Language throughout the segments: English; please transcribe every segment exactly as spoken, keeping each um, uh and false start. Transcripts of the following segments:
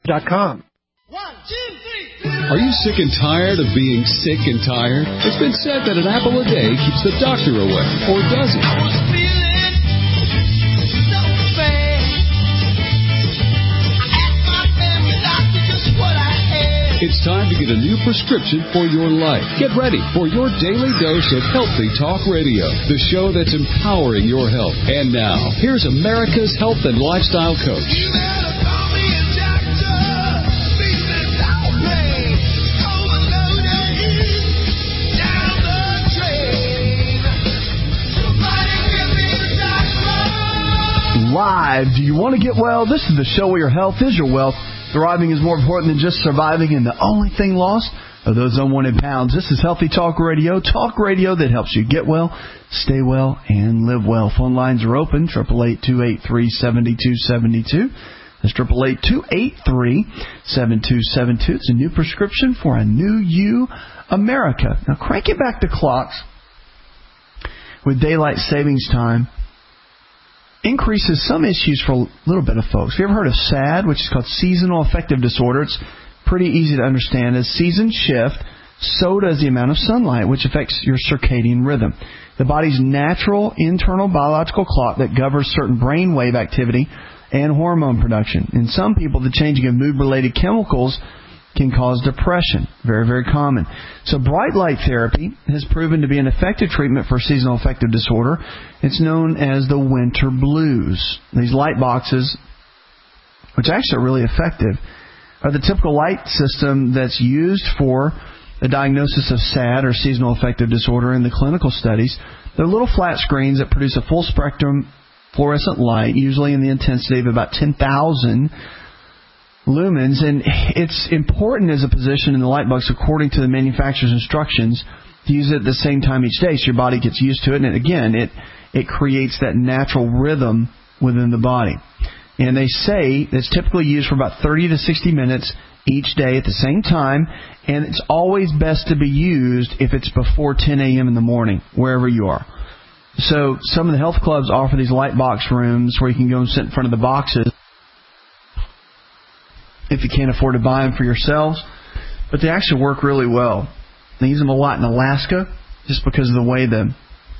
dot com. One, two, three. Are you sick and tired of being sick and tired? It's been said that an apple a day keeps the doctor away. Or does it? I was feeling so bad. I asked my family doctor just what I had. It's time to get a new prescription for your life. Get ready for your daily dose of Healthy Talk Radio, the show that's empowering your health. And now, here's America's health and lifestyle coach. You better call me a doctor. Live. Do you want to get well? This is the show where your health is your wealth. Thriving is more important than just surviving, and the only thing lost are those unwanted pounds. This is Healthy Talk Radio, talk radio that helps you get well, stay well, and live well. Phone lines are open, eight eight eight, two eight three, seven two seven two. That's eight eight eight, two eight three, seven two seven two. It's a new prescription for a new you, America. Now, crank it back to clocks with daylight savings time increases some issues for a little bit of folks. Have you ever heard of S A D, which is called Seasonal Affective Disorder? It's pretty easy to understand. As seasons shift, so does the amount of sunlight, which affects your circadian rhythm. The body's natural internal biological clock that governs certain brainwave activity and hormone production. In some people, the changing of mood-related chemicals can cause depression. Very, very common. So bright light therapy has proven to be an effective treatment for seasonal affective disorder. It's known as the winter blues. These light boxes, which actually are really effective, are the typical light system that's used for the diagnosis of S A D or seasonal affective disorder in the clinical studies. They're little flat screens that produce a full spectrum fluorescent light, usually in the intensity of about ten thousand lumens, and it's important as a position in the light box according to the manufacturer's instructions to use it at the same time each day so your body gets used to it, and again it it creates that natural rhythm within the body. And they say it's typically used for about thirty to sixty minutes each day at the same time, and it's always best to be used if it's before ten a.m. in the morning, wherever you are. So some of the health clubs offer these light box rooms where you can go and sit in front of the boxes if you can't afford to buy them for yourselves. But they actually work really well. They use them a lot in Alaska just because of the way the,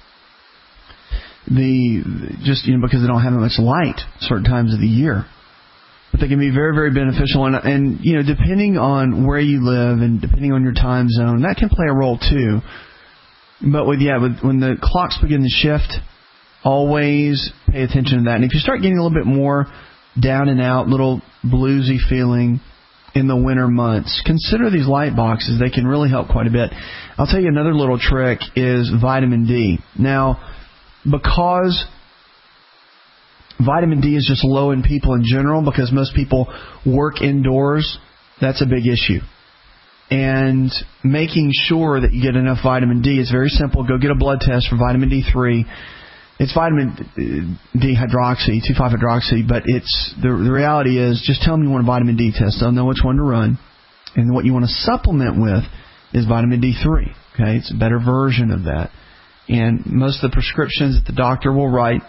the just, you know, because they don't have much light certain times of the year. But they can be very, very beneficial. And, and, you know, depending on where you live and depending on your time zone, that can play a role too. But with, yeah, with, when the clocks begin to shift, always pay attention to that. And if you start getting a little bit more down and out, little bluesy feeling in the winter months, consider these light boxes. They can really help quite a bit. I'll tell you another little trick is vitamin D. Now, because vitamin D is just low in people in general, because most people work indoors, that's a big issue. And making sure that you get enough vitamin D is very simple. Go get a blood test for vitamin D three. It's vitamin D hydroxy, two five hydroxy, but it's the, the reality is just tell them you want a vitamin D test. They'll know which one to run. And what you want to supplement with is vitamin D three. Okay, it's a better version of that. And most of the prescriptions that the doctor will write,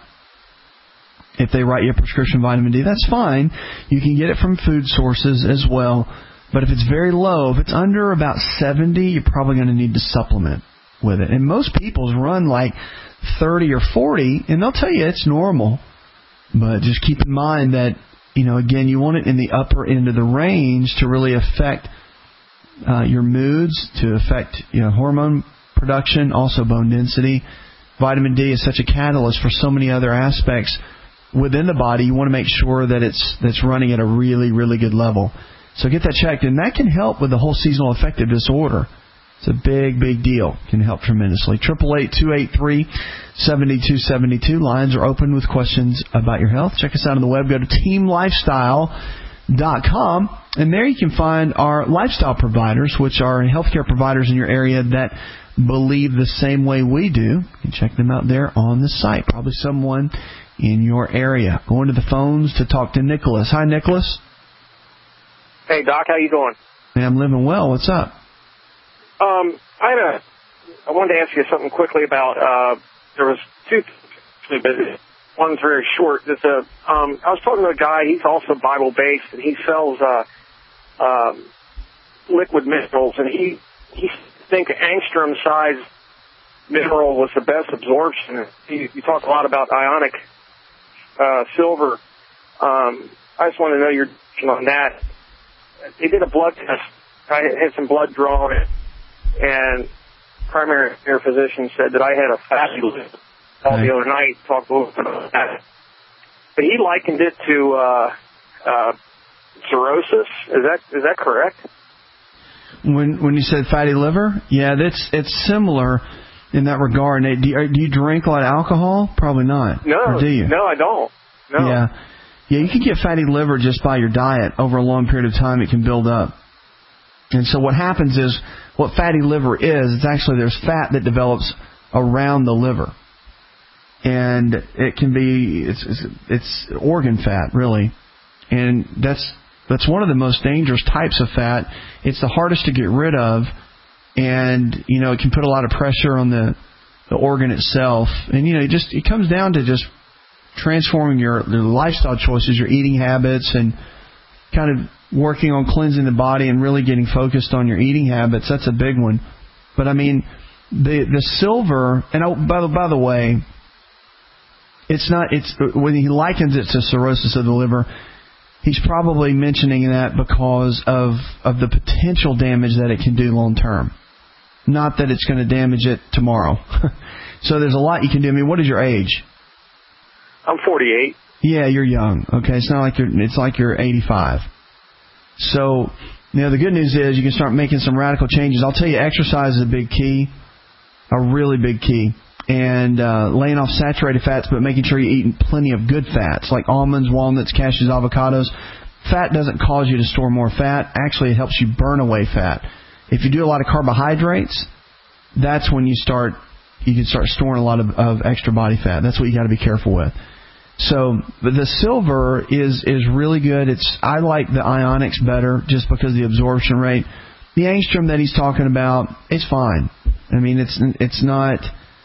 if they write you a prescription vitamin D, that's fine. You can get it from food sources as well. But if it's very low, if it's under about seventy, you're probably going to need to supplement with it. And most people's run like thirty or forty, and they'll tell you it's normal. But just keep in mind that, you know, again, you want it in the upper end of the range to really affect uh, your moods, to affect, you know, hormone production, also bone density. Vitamin D is such a catalyst for so many other aspects within the body. You want to make sure that it's that's running at a really, really good level. So get that checked, and that can help with the whole seasonal affective disorder. It's a big, big deal. Can help tremendously. eight eight eight, two eight three, seven two seven two. Lines are open with questions about your health. Check us out on the web. Go to team lifestyle dot com, and there you can find our lifestyle providers, which are healthcare providers in your area that believe the same way we do. You can check them out there on the site. Probably someone in your area. Going to the phones to talk to Nicholas. Hi, Nicholas. Hey, Doc. How you doing? Hey, I'm living well. What's up? Um, I had a, I wanted to ask you something quickly about, uh, there was two, but one's very short. There's a, um, I was talking to a guy, he's also Bible-based, and he sells, uh, um, liquid minerals, and he he think angstrom size mineral was the best absorption. You, you talk a lot about ionic uh, silver. Um, I just want to know your opinion on that. They did a blood test. I had some blood drawn, and primary care physician said that I had a fatty liver. All the other night, talked a little bit about that. But he likened it to uh, uh, cirrhosis. Is that is that correct? When when you said fatty liver, yeah, that's it's similar in that regard. Do you, do you drink a lot of alcohol? Probably not. No, or do you? No, I don't. No. Yeah, yeah, you can get fatty liver just by your diet. Over a long period of time, it can build up. And so what happens is, what fatty liver is, it's actually there's fat that develops around the liver. And it can be, it's, it's it's organ fat, really. And that's that's one of the most dangerous types of fat. It's the hardest to get rid of. And, you know, it can put a lot of pressure on the, the organ itself. And, you know, it just it comes down to just transforming your, your lifestyle choices, your eating habits, and kind of working on cleansing the body and really getting focused on your eating habits. That's a big one. But, I mean, the the silver, and I, by the by the way, It's not. It's when he likens it to cirrhosis of the liver, he's probably mentioning that because of of the potential damage that it can do long term, not that it's going to damage it tomorrow. So there's a lot you can do. I mean, what is your age? I'm forty-eight. Yeah, you're young. Okay, it's not like you're. It's like you're eighty-five. So, you know, the good news is you can start making some radical changes. I'll tell you, exercise is a big key, a really big key. And uh, laying off saturated fats, but making sure you're eating plenty of good fats, like almonds, walnuts, cashews, avocados. Fat doesn't cause you to store more fat. Actually, it helps you burn away fat. If you do a lot of carbohydrates, that's when you start, you can start storing a lot of, of extra body fat. That's what you got to be careful with. So, but the silver is is really good. It's I like the ionics better just because of the absorption rate. The angstrom that he's talking about, it's fine. I mean, it's it's not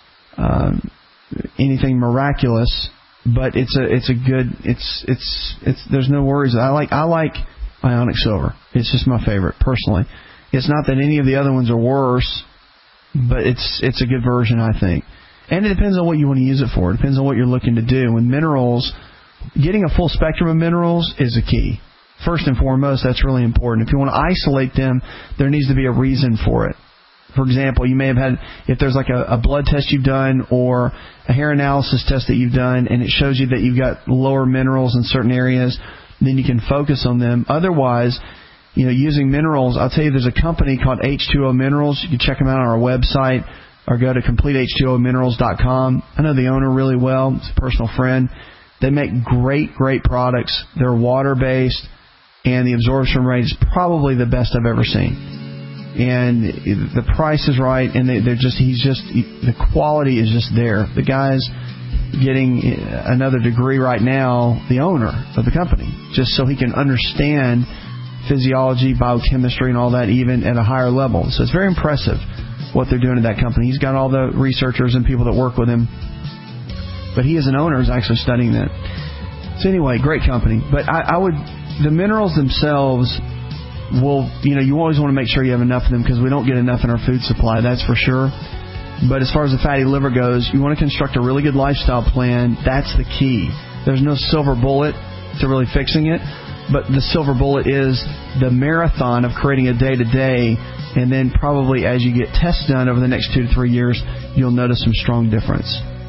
Um, anything miraculous, but it's a it's a good it's it's it's there's no worries. I like I like ionic silver. It's just my favorite personally. It's not that any of the other ones are worse, but it's it's a good version, I think. And it depends on what you want to use it for. It depends on what you're looking to do. With minerals, getting a full spectrum of minerals is a key. First and foremost, that's really important. If you want to isolate them, there needs to be a reason for it. For example, you may have had, if there's like a, a blood test you've done or a hair analysis test that you've done, and it shows you that you've got lower minerals in certain areas, then you can focus on them. Otherwise, you know, using minerals, I'll tell you, there's a company called H two O Minerals. You can check them out on our website or go to complete H two O minerals dot com. I know the owner really well. It's a personal friend. They make great, great products. They're water-based, and the absorption rate is probably the best I've ever seen. And the price is right, and they, they're just, he's just, the quality is just there. The guy's getting another degree right now, the owner of the company, just so he can understand physiology, biochemistry, and all that even at a higher level. So it's very impressive what they're doing at that company. He's got all the researchers and people that work with him, but he as an owner is actually studying that. So anyway, great company. But I, I would, the minerals themselves, well, you know, you always want to make sure you have enough of them because we don't get enough in our food supply, that's for sure. But as far as the fatty liver goes, you want to construct a really good lifestyle plan. That's the key. There's no silver bullet to really fixing it, but the silver bullet is the marathon of creating a day-to-day, and then probably as you get tests done over the next two to three years, you'll notice some strong difference.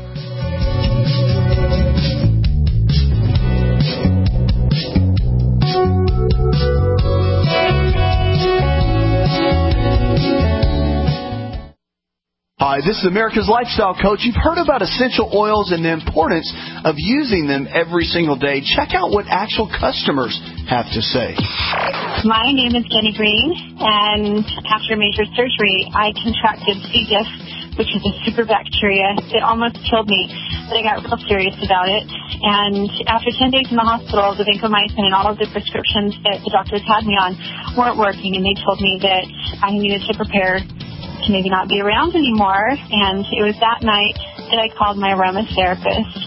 Hi, this is America's Lifestyle Coach. You've heard about essential oils and the importance of using them every single day. Check out what actual customers have to say. My name is Jenny Green, and after major surgery, I contracted C. diff, which is a super bacteria. It almost killed me, but I got real serious about it. And after ten days in the hospital, the vancomycin and all of the prescriptions that the doctors had me on weren't working, and they told me that I needed to prepare to maybe not be around anymore. And it was that night that I called my aromatherapist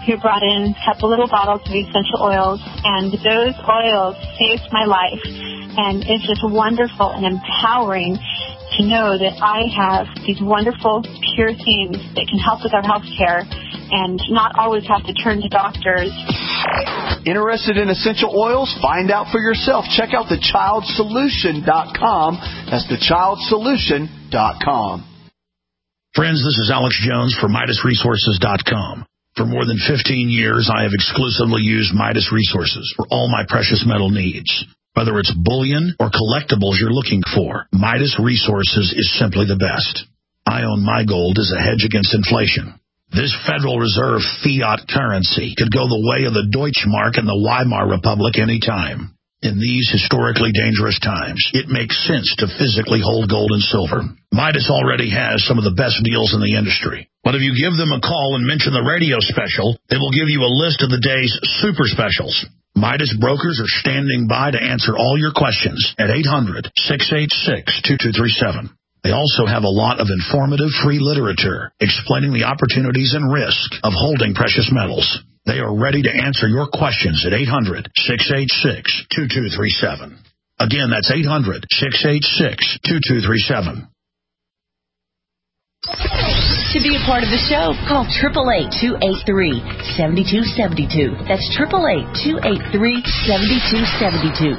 who brought in a couple little bottles of essential oils, and those oils saved my life. And it's just wonderful and empowering to know that I have these wonderful, pure things that can help with our health care and not always have to turn to doctors. Interested in essential oils? Find out for yourself. Check out the child solution dot com. That's the child solution dot com. Friends, this is Alex Jones for Midas Resources dot com. For more than fifteen years, I have exclusively used Midas Resources for all my precious metal needs. Whether it's bullion or collectibles you're looking for, Midas Resources is simply the best. I own my gold as a hedge against inflation. This Federal Reserve fiat currency could go the way of the Deutschmark and the Weimar Republic any time. In these historically dangerous times, it makes sense to physically hold gold and silver. Midas already has some of the best deals in the industry. But if you give them a call and mention the radio special, they will give you a list of the day's super specials. Midas brokers are standing by to answer all your questions at eight hundred, six eight six, two two three seven. They also have a lot of informative free literature explaining the opportunities and risk of holding precious metals. They are ready to answer your questions at eight hundred, six eight six, two two three seven. Again, that's eight hundred, six eight six, two two three seven. To be a part of the show, call eight eight eight, two eight three, seven two seven two. That's eight eight eight, two eight three, seven two seven two.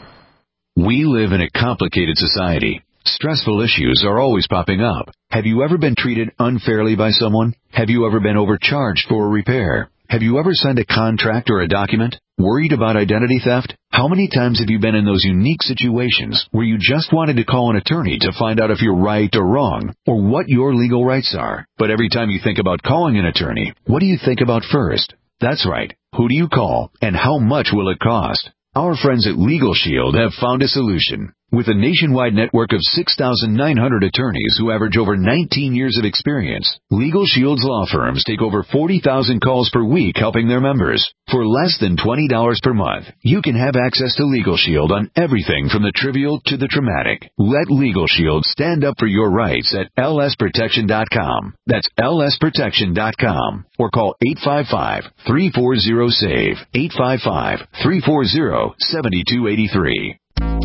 We live in a complicated society. Stressful issues are always popping up. Have you ever been treated unfairly by someone? Have you ever been overcharged for a repair? Have you ever signed a contract or a document? Worried about identity theft? How many times have you been in those unique situations where you just wanted to call an attorney to find out if you're right or wrong, or what your legal rights are? But every time you think about calling an attorney, what do you think about first? That's right. Who do you call, and how much will it cost? Our friends at Legal Shield have found a solution. With a nationwide network of six thousand nine hundred attorneys who average over nineteen years of experience, Legal Shield's law firms take over forty thousand calls per week helping their members. For less than twenty dollars per month, you can have access to Legal Shield on everything from the trivial to the traumatic. Let Legal Shield stand up for your rights at L S protection dot com. That's L S protection dot com. Or call eight five five, three four zero, SAVE, eight five five, three four zero, seven two eight three.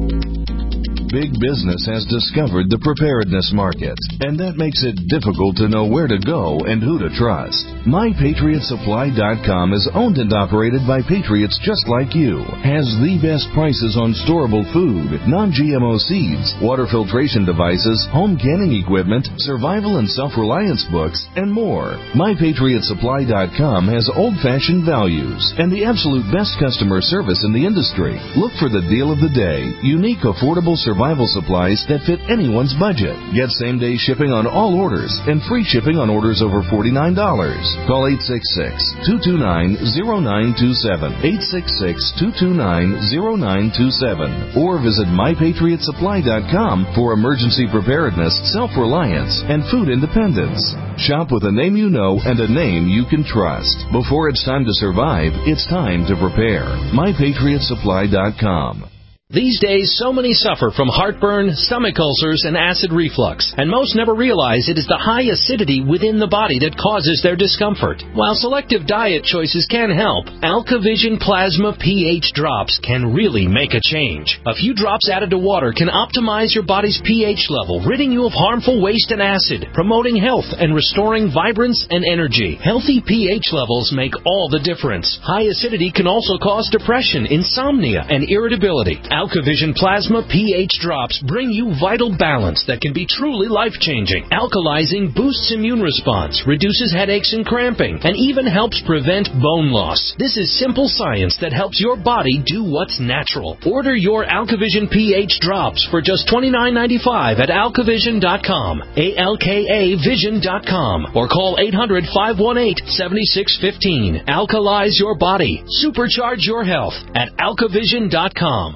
Big business has discovered the preparedness market, and that makes it difficult to know where to go and who to trust. My Patriot Supply dot com is owned and operated by patriots just like you, has the best prices on storable food, non-G M O seeds, water filtration devices, home canning equipment, survival and self-reliance books, and more. My Patriot Supply dot com has old-fashioned values and the absolute best customer service in the industry. Look for the deal of the day, unique, affordable survival Survival supplies that fit anyone's budget. Get same-day shipping on all orders and free shipping on orders over forty-nine dollars. Call eight six six, two two nine, zero nine two seven, eight six six, two two nine, zero nine two seven, or visit My Patriot Supply dot com for emergency preparedness, self-reliance, and food independence. Shop with a name you know and a name you can trust. Before it's time to survive, it's time to prepare. My Patriot Supply dot com. These days, so many suffer from heartburn, stomach ulcers, and acid reflux, and most never realize it is the high acidity within the body that causes their discomfort. While selective diet choices can help, AlkaVision Plasma pH drops can really make a change. A few drops added to water can optimize your body's pH level, ridding you of harmful waste and acid, promoting health and restoring vibrance and energy. Healthy pH levels make all the difference. High acidity can also cause depression, insomnia, and irritability. AlkaVision Plasma pH drops bring you vital balance that can be truly life-changing. Alkalizing boosts immune response, reduces headaches and cramping, and even helps prevent bone loss. This is simple science that helps your body do what's natural. Order your AlkaVision pH drops for just twenty-nine ninety-five at Alka Vision dot com, A L K A Vision dot com, or call eight hundred, five one eight, seven six one five. Alkalize your body. Supercharge your health at Alka Vision dot com.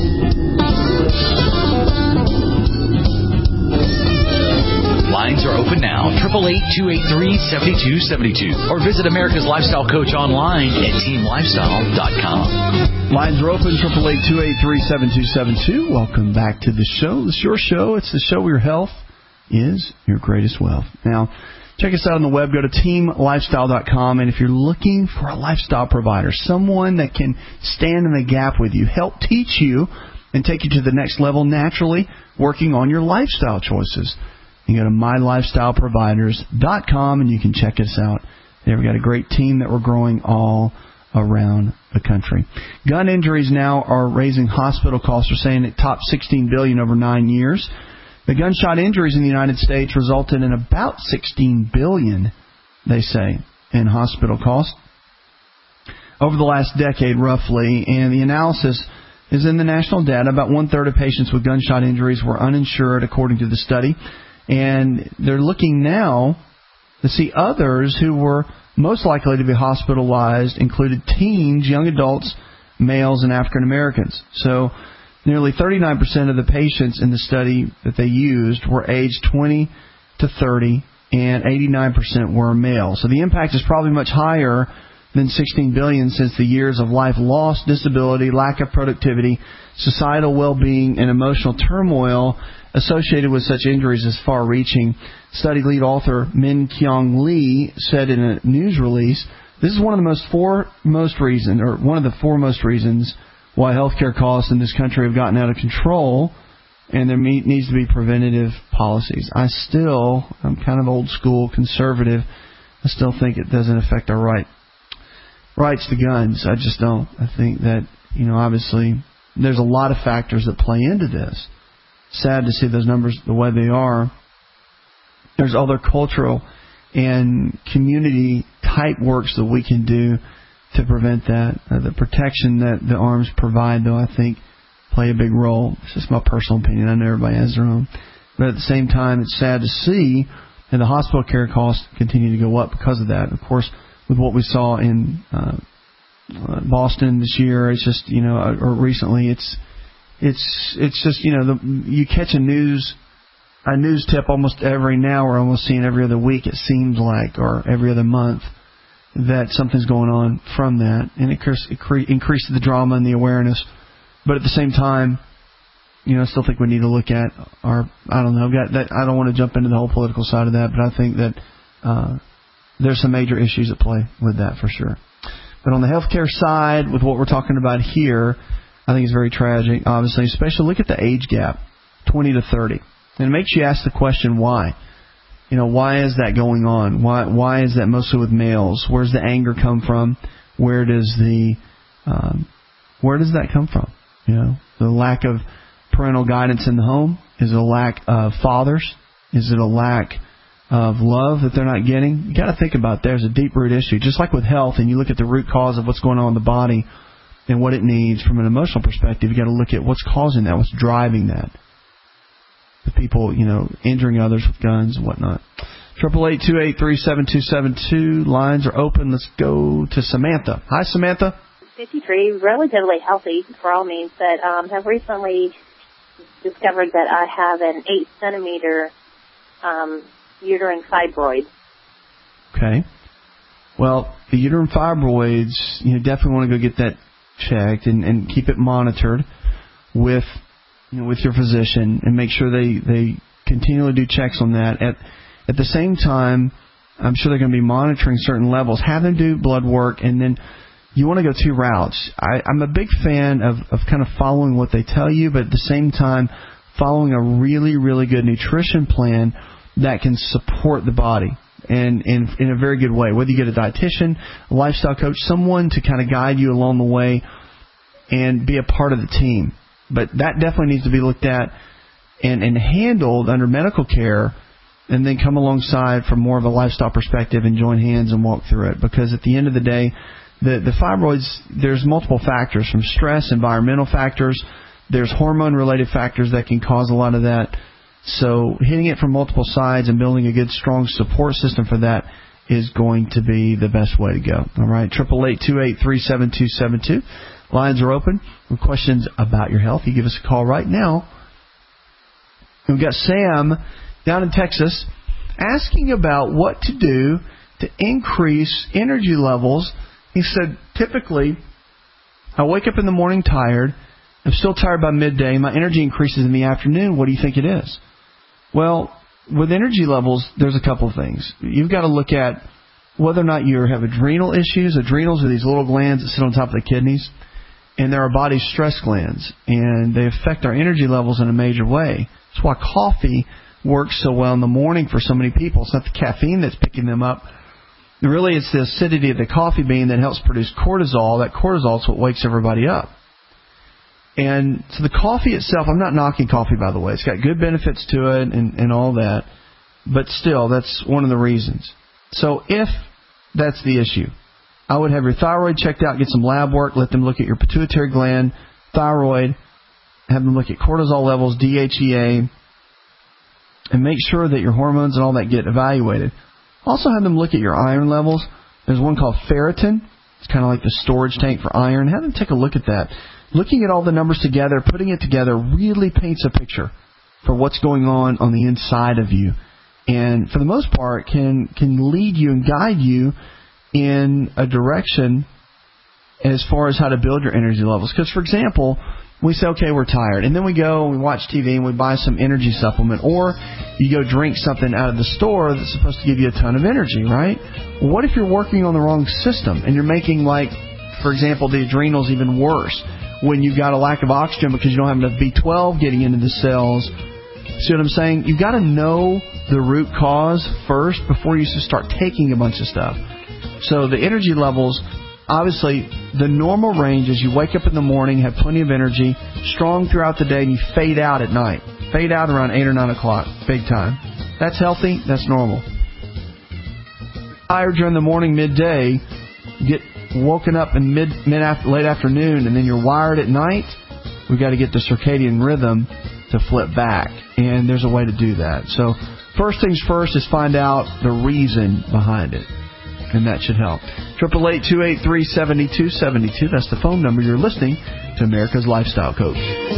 Lines are open open now, eight eight eight, two eight three, seven two seven two. Or visit America's Lifestyle Coach online at team lifestyle dot com. Lines are open, eight eight eight, two eight three, seven two seven two. Welcome back to the show. This is your show. It's the show where your health is your greatest wealth. Now, check us out on the web. Go to team lifestyle dot com. And if you're looking for a lifestyle provider, someone that can stand in the gap with you, help teach you, and take you to the next level naturally, working on your lifestyle choices, you go to my lifestyle providers dot com and you can check us out. There, we've got a great team that we're growing all around the country. Gun injuries now are raising hospital costs. They're saying it topped sixteen billion dollars over nine years. The gunshot injuries in the United States resulted in about sixteen billion dollars, they say, in hospital costs over the last decade, roughly. And the analysis is in the national data. About one-third of patients with gunshot injuries were uninsured, according to the study. And they're looking now to see others who were most likely to be hospitalized included teens, young adults, males, and African Americans. So nearly thirty-nine percent of the patients in the study that they used were aged twenty to thirty, and eighty-nine percent were male. So the impact is probably much higher than sixteen billion dollars, since the years of life lost, disability, lack of productivity, societal well-being, and emotional turmoil associated with such injuries is far-reaching. Study lead author Min Kyung Lee said in a news release, "This is one of the most foremost reason, or one of the foremost reasons why healthcare costs in this country have gotten out of control, and there needs to be preventative policies." I still, I'm kind of old school, conservative. I still think it doesn't affect our right rights to guns. I just don't. I think that, you know, obviously there's a lot of factors that play into this. Sad to see those numbers the way they are. There's other cultural and community type works that we can do to prevent that. Uh, the protection that the arms provide, though, I think play a big role. It's just my personal opinion. I know everybody has their own. But at the same time, it's sad to see that the hospital care costs continue to go up because of that. Of course, with what we saw in uh, Boston this year, it's just, you know, or recently, it's it's it's just, you know, the, you catch a news a news tip almost every now, or almost seeing every other week, it seems like, or every other month, that something's going on from that, and it, it increases the drama and the awareness. But at the same time, you know, I still think we need to look at our, I don't know, I've got that, I don't want to jump into the whole political side of that, but I think that uh, there's some major issues at play with that for sure. But on the healthcare side, with what we're talking about here, I think it's very tragic, obviously, especially look at the age gap, twenty to thirty. And it makes you ask the question, why? You know, why is that going on? Why why is that mostly with males? Where's the anger come from? Where does the um, where does that come from? You know, the lack of parental guidance in the home? Is it a lack of fathers? Is it a lack of love that they're not getting? You got to think about there's a deep root issue. Just like with health, and you look at the root cause of what's going on in the body and what it needs from an emotional perspective, you got to look at what's causing that, what's driving that. The people, you know, injuring others with guns and whatnot. Triple eight two eight three seven two seven two. Lines are open. Let's go to Samantha. Hi, Samantha. fifty-three, relatively healthy for all means, but um, have recently discovered that I have an eight centimeter um, uterine fibroid. Okay. Well, the uterine fibroids, you know, definitely want to go get that checked and, and keep it monitored with, you know, with your physician, and make sure they, they continually do checks on that. At at the same time, I'm sure they're going to be monitoring certain levels. Have them do blood work, and then you want to go two routes. I, I'm a big fan of, of kind of following what they tell you, but at the same time, following a really, really good nutrition plan that can support the body and, and in a very good way. Whether you get a dietitian, a lifestyle coach, someone to kind of guide you along the way and be a part of the team. But that definitely needs to be looked at and, and handled under medical care, and then come alongside from more of a lifestyle perspective and join hands and walk through it. Because at the end of the day, the, the fibroids, there's multiple factors, from stress, environmental factors, there's hormone-related factors that can cause a lot of that. So hitting it from multiple sides and building a good, strong support system for that is going to be the best way to go. All right, triple eight two eight three seven two seven two. Lines are open. With questions about your health, you give us a call right now. We've got Sam down in Texas. asking about what to do to increase energy levels. He said, typically, I wake up in the morning tired. I'm still tired by midday. My energy increases in the afternoon. What do you think it is? Well, with energy levels, there's a couple of things. You've got to look at whether or not you have adrenal issues. Adrenals are these little glands that sit on top of the kidneys, and they're our body's stress glands, and they affect our energy levels in a major way. That's why coffee works so well in the morning for so many people. It's not the caffeine that's picking them up. Really, it's the acidity of the coffee bean that helps produce cortisol. That cortisol is what wakes everybody up. And so the coffee itself, I'm not knocking coffee, by the way. It's got good benefits to it and, and all that. But still, that's one of the reasons. So if that's the issue, I would have your thyroid checked out, get some lab work, let them look at your pituitary gland, thyroid, have them look at cortisol levels, D H E A, and make sure that your hormones and all that get evaluated. Also have them look at your iron levels. There's one called ferritin. It's kind of like the storage tank for iron. Have them take a look at that. Looking at all the numbers together, putting it together, really paints a picture for what's going on on the inside of you. And for the most part, can can lead you and guide you in a direction as far as how to build your energy levels. Because, for example, we say, okay, we're tired. And then we go and we watch T V and we buy some energy supplement. Or you go drink something out of the store that's supposed to give you a ton of energy, right? Well, what if you're working on the wrong system and you're making, like, for example, the adrenals even worse when you've got a lack of oxygen because you don't have enough B twelve getting into the cells? See what I'm saying? You've got to know the root cause first before you start taking a bunch of stuff. So the energy levels, obviously, the normal range is you wake up in the morning, have plenty of energy, strong throughout the day, and you fade out at night. Fade out around eight or nine o'clock, big time. That's healthy. That's normal. Tired during the morning, midday, get woken up in mid, mid after, late afternoon, and then you're wired at night. We've got to get the circadian rhythm to flip back, and there's a way to do that. So first things first is find out the reason behind it, and that should help. Triple eight two eight three seventy two seventy two. That's the phone number. You're listening to America's Lifestyle Coach.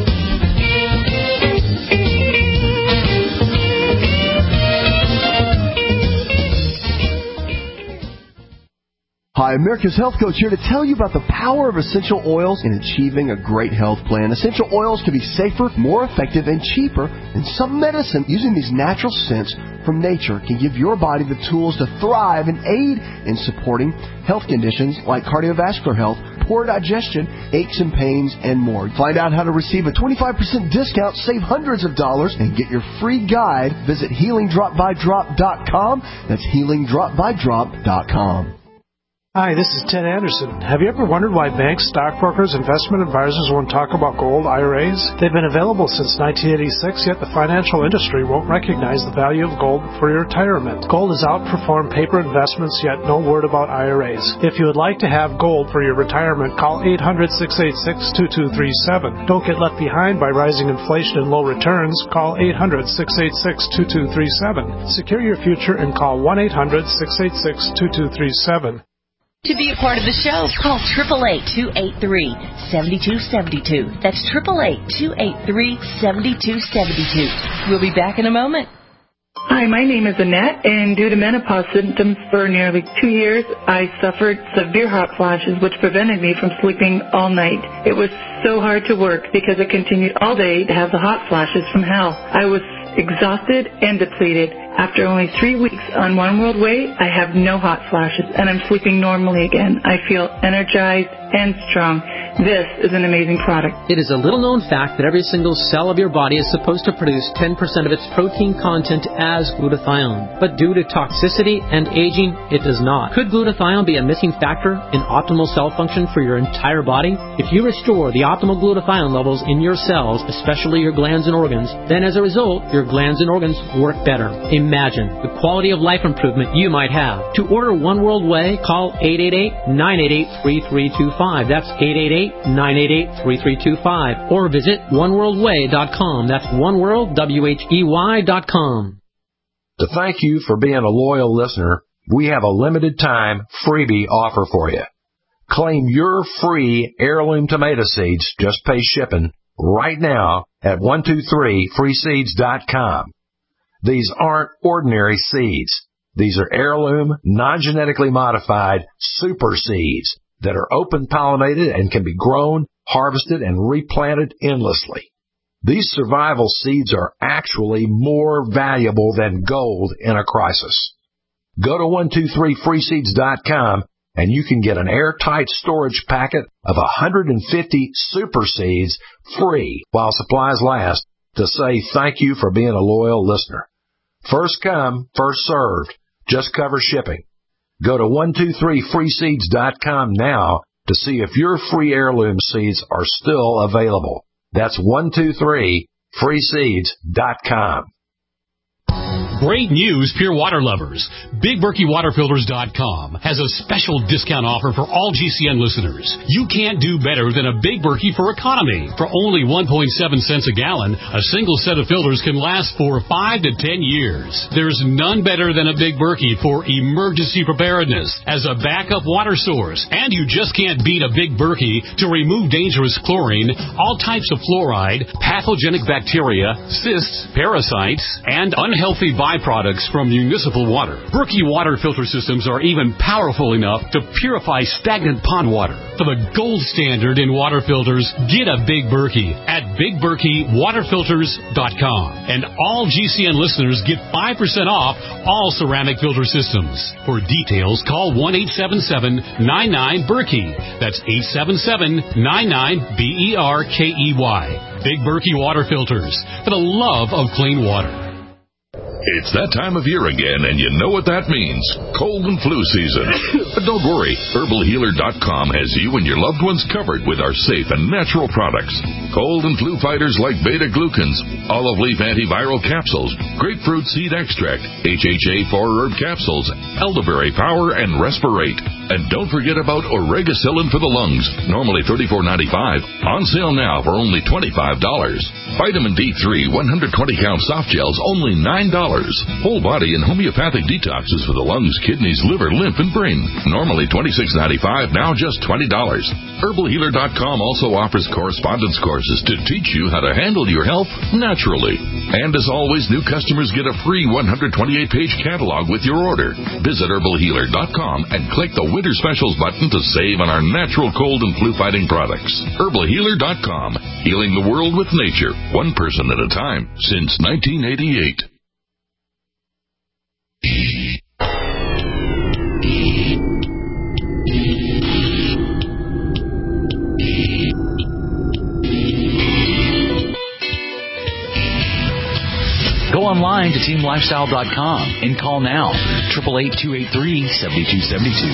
Hi, America's Health Coach here to tell you about the power of essential oils in achieving a great health plan. Essential oils can be safer, more effective, and cheaper than some medicine. Using these natural scents from nature can give your body the tools to thrive and aid in supporting health conditions like cardiovascular health, poor digestion, aches and pains, and more. Find out how to receive a twenty-five percent discount, save hundreds of dollars, and get your free guide. Visit healing drop by drop dot com. That's healing drop by drop dot com. Hi, this is Ted Anderson. Have you ever wondered why banks, stockbrokers, investment advisors won't talk about gold I R As? They've been available since nineteen eighty-six, yet the financial industry won't recognize the value of gold for your retirement. Gold has outperformed paper investments, yet no word about I R As. If you would like to have gold for your retirement, call eight hundred, six eight six, two two three seven. Don't get left behind by rising inflation and low returns. Call eight hundred, six eight six, two two three seven. Secure your future and call one eight hundred, six eight six, two two three seven. To be a part of the show, call eight eight eight, two eight three, seven two seven two. That's eight eight eight, two eight three, seven two seven two. We'll be back in a moment. Hi, my name is Annette, and due to menopause symptoms for nearly two years, I suffered severe hot flashes, which prevented me from sleeping all night. It was so hard to work because I continued all day to have the hot flashes from hell. I was exhausted and depleted. After only three weeks on One World Way, I have no hot flashes, and I'm sleeping normally again. I feel energized and strong. This is an amazing product. It is a little-known fact that every single cell of your body is supposed to produce ten percent of its protein content as glutathione. But due to toxicity and aging, it does not. Could glutathione be a missing factor in optimal cell function for your entire body? If you restore the optimal glutathione levels in your cells, especially your glands and organs, then as a result, your glands and organs work better. Imagine the quality of life improvement you might have. To order One World Way, call eight eight eight, nine eight eight, three three two five. That's eight eight eight, nine eight eight, three three two five. Or visit one world way dot com. That's oneworld, W H E Y dot com. To thank you for being a loyal listener, we have a limited time freebie offer for you. Claim your free heirloom tomato seeds, just pay shipping, right now at one two three free seeds dot com. These aren't ordinary seeds. These are heirloom, non-genetically modified super seeds that are open-pollinated and can be grown, harvested, and replanted endlessly. These survival seeds are actually more valuable than gold in a crisis. Go to one two three free seeds dot com and you can get an airtight storage packet of one hundred fifty super seeds free while supplies last to say thank you for being a loyal listener. First come, first served. Just cover shipping. Go to one two three free seeds dot com now to see if your free heirloom seeds are still available. That's one two three free seeds dot com. Great news, Pure Water lovers. Big Berkey Water Filters dot com has a special discount offer for all G C N listeners. You can't do better than a Big Berkey for economy. For only one point seven cents a gallon, a single set of filters can last for five to ten years. There's none better than a Big Berkey for emergency preparedness as a backup water source. And you just can't beat a Big Berkey to remove dangerous chlorine, all types of fluoride, pathogenic bacteria, cysts, parasites, and unhealthy byproducts from municipal water. Berkey water filter systems are even powerful enough to purify stagnant pond water. For the gold standard in water filters, get a Big Berkey at Big Berkey Water Filters dot com. And all G C N listeners get five percent off all ceramic filter systems. For details, call one eight seven seven nine nine Berkey. That's eight seven seven nine nine B E R K E Y. Big Berkey Water Filters, for the love of clean water. It's that time of year again, and you know what that means. Cold and flu season. But don't worry, Herbal Healer dot com has you and your loved ones covered with our safe and natural products. Cold and flu fighters like beta-glucans, olive leaf antiviral capsules, grapefruit seed extract, H H A four herb capsules, elderberry power, and Respirate. And don't forget about Oregacillin for the lungs, normally thirty-four ninety-five, on sale now for only twenty-five dollars. Vitamin D three one hundred twenty count soft gels, only nine dollars. Whole body and homeopathic detoxes for the lungs, kidneys, liver, lymph, and brain. Normally twenty-six ninety-five, now just twenty dollars. Herbal Healer dot com also offers correspondence courses to teach you how to handle your health naturally. And as always, new customers get a free one hundred twenty-eight page catalog with your order. Visit Herbal Healer dot com and click the Winter Specials button to save on our natural cold and flu fighting products. Herbal Healer dot com, healing the world with nature, one person at a time, since nineteen eighty-eight. Go online to team lifestyle dot com and call now, eight eight eight, two eight three, seven two seven two.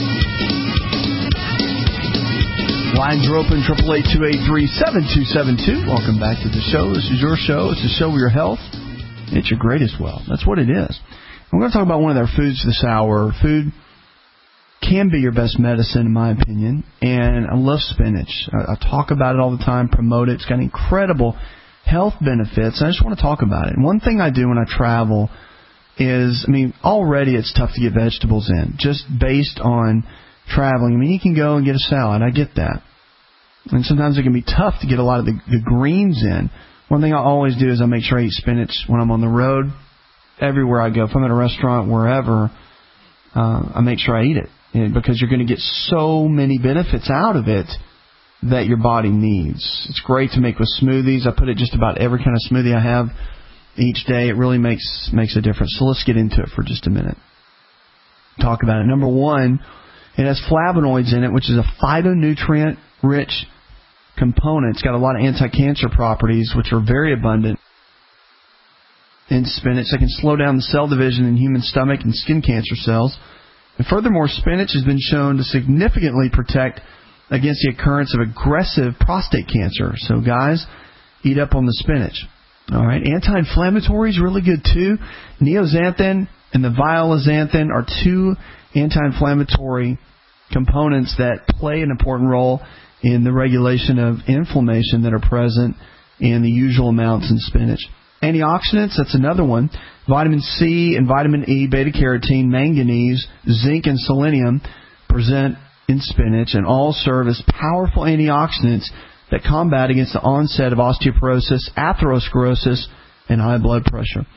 Lines are open, eight eight eight, two eight three, seven two seven two. Welcome back to the show. This is your show. It's the show of your health. It's your greatest wealth. That's what it is. We're going to talk about one of our foods this hour. Food can be your best medicine, in my opinion, and I love spinach. I, I talk about it all the time, promote it. It's got incredible health benefits, and I just want to talk about it. And one thing I do when I travel is, I mean, already it's tough to get vegetables in, just based on traveling. I mean, you can go and get a salad. I get that. And sometimes it can be tough to get a lot of the, the greens in. One thing I always do is I make sure I eat spinach when I'm on the road. Everywhere I go, if I'm at a restaurant, wherever, uh, I make sure I eat it. And because you're going to get so many benefits out of it that your body needs. It's great to make with smoothies. I put it just about every kind of smoothie I have each day. It really makes makes a difference. So let's get into it for just a minute. Talk about it. Number one, it has flavonoids in it, which is a phytonutrient-rich component. It's got a lot of anti-cancer properties, which are very abundant in spinach. They can slow down the cell division in human stomach and skin cancer cells. And furthermore, spinach has been shown to significantly protect against the occurrence of aggressive prostate cancer. So, guys, eat up on the spinach. All right. Anti-inflammatory is really good, too. Neoxanthin and the violazanthin are two anti-inflammatory components that play an important role in the regulation of inflammation that are present in the usual amounts in spinach. Antioxidants, that's another one. Vitamin C and vitamin E, beta-carotene, manganese, zinc, and selenium present in spinach and all serve as powerful antioxidants that combat against the onset of osteoporosis, atherosclerosis, and high blood pressure.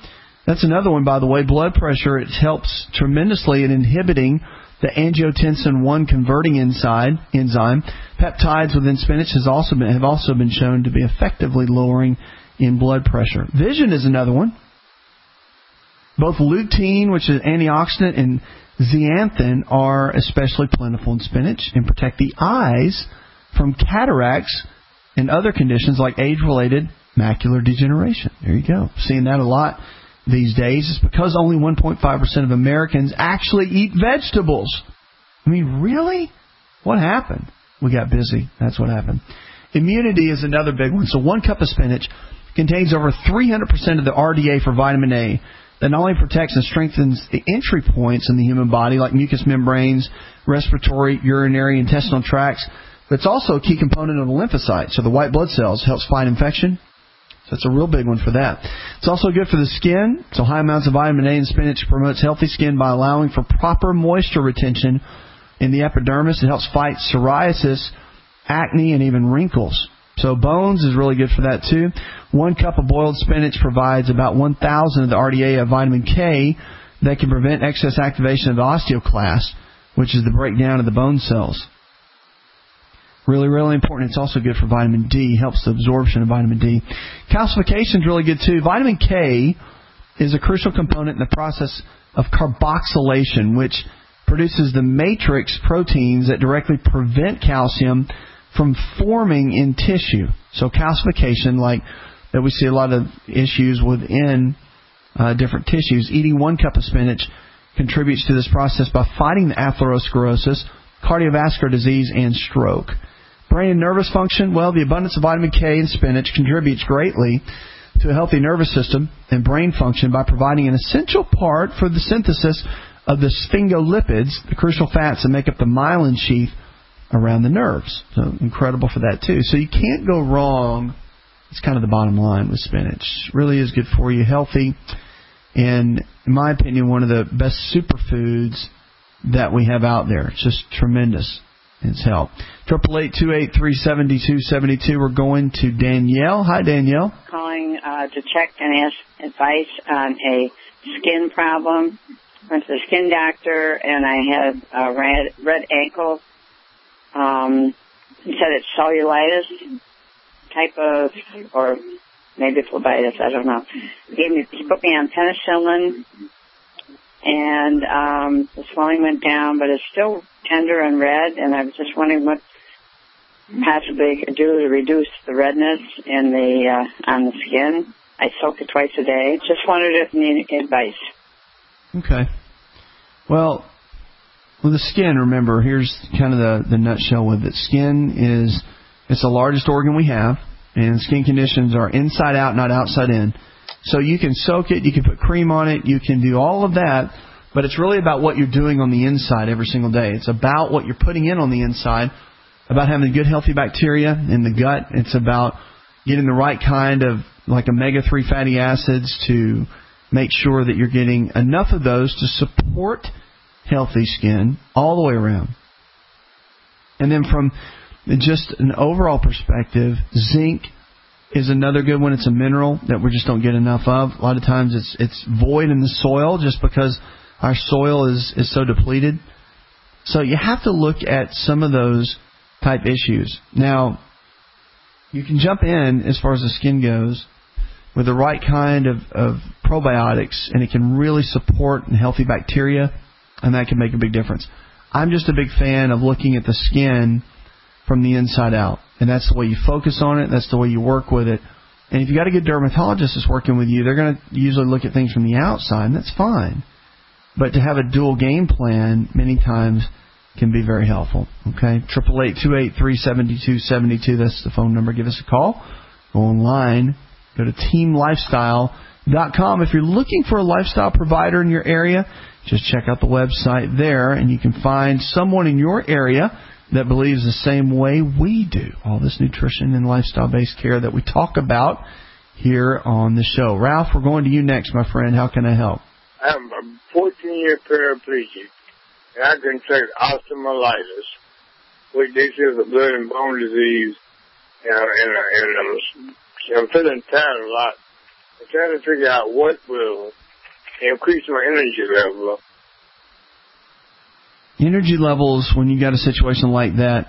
That's another one, by the way. Blood pressure, it helps tremendously in inhibiting the angiotensin one converting enzyme. enzyme. Peptides within spinach has also been, have also been shown to be effectively lowering in blood pressure. Vision is another one. Both lutein, which is antioxidant, and zeaxanthin are especially plentiful in spinach and protect the eyes from cataracts and other conditions like age-related macular degeneration. There you go. Seeing that a lot these days. It's because only one point five percent of Americans actually eat vegetables. I mean, really? What happened? We got busy. That's what happened. Immunity is another big one. So one cup of spinach contains over three hundred percent of the R D A for vitamin A that not only protects and strengthens the entry points in the human body like mucous membranes, respiratory, urinary, intestinal tracts, but it's also a key component of the lymphocytes. So the white blood cells helps fight infection. So it's a real big one for that. It's also good for the skin. So high amounts of vitamin A in spinach promotes healthy skin by allowing for proper moisture retention in the epidermis. It helps fight psoriasis, acne, and even wrinkles. So bones is really good for that too. One cup of boiled spinach provides about one thousand of the R D A of vitamin K that can prevent excess activation of the osteoclast, which is the breakdown of the bone cells. Really, really important. It's also good for vitamin D. Helps the absorption of vitamin D. Calcification is really good too. Vitamin K is a crucial component in the process of carboxylation, which produces the matrix proteins that directly prevent calcium from forming in tissue. So calcification, like that we see a lot of issues within uh, different tissues. Eating one cup of spinach contributes to this process by fighting the atherosclerosis, cardiovascular disease, and stroke. Brain and nervous function, well, the abundance of vitamin K in spinach contributes greatly to a healthy nervous system and brain function by providing an essential part for the synthesis of the sphingolipids, the crucial fats that make up the myelin sheath around the nerves. So incredible for that too. So you can't go wrong. It's kind of the bottom line with spinach. It really is good for you, healthy, and in my opinion, one of the best superfoods that we have out there. It's just tremendous. It's help. Triple eight two eight three seven two seven two. We're going to Danielle. Hi, Danielle. Calling uh, to check and ask advice on a skin problem. Went to the skin doctor and I had a red red ankle. Um, he said it's cellulitis type of, or maybe phlebitis, I don't know. He, gave me, he put me on penicillin, and um, the swelling went down, but it's still tender and red, and I was just wondering what possibly could do to reduce the redness in the uh, on the skin. I soak it twice a day. Just wondered if you need advice. Okay. Well, with the skin, remember, here's kind of the, the nutshell with it. Skin is, it's the largest organ we have, and skin conditions are inside out, not outside in. So you can soak it, you can put cream on it, you can do all of that, but it's really about what you're doing on the inside every single day. It's about what you're putting in on the inside, about having good, healthy bacteria in the gut. It's about getting the right kind of, like, omega three fatty acids to make sure that you're getting enough of those to support healthy skin all the way around. And then from just an overall perspective, zinc is another good one. It's a mineral that we just don't get enough of. A lot of times it's it's void in the soil just because our soil is, is so depleted. So you have to look at some of those type issues. Now, you can jump in as far as the skin goes with the right kind of, of probiotics, and it can really support healthy bacteria, and that can make a big difference. I'm just a big fan of looking at the skin from the inside out, and that's the way you focus on it. That's the way you work with it. And if you got a good dermatologist that's working with you, they're going to usually look at things from the outside, and that's fine. But to have a dual game plan many times can be very helpful. Okay, triple eight two eight three seven two seven two. That's the phone number. Give us a call. Go online. Go to team lifestyle dot com. If you're looking for a lifestyle provider in your area, just check out the website there, and you can find someone in your area that believes the same way we do. All this nutrition and lifestyle-based care that we talk about here on the show. Ralph, we're going to you next, my friend. How can I help? I'm a fourteen-year paraplegic, and I contract osteomyelitis, which this is a blood and bone disease, and, and, and I'm, I'm feeling tired a lot. I'm trying to figure out what will increase my energy level. Energy levels, when you got a situation like that,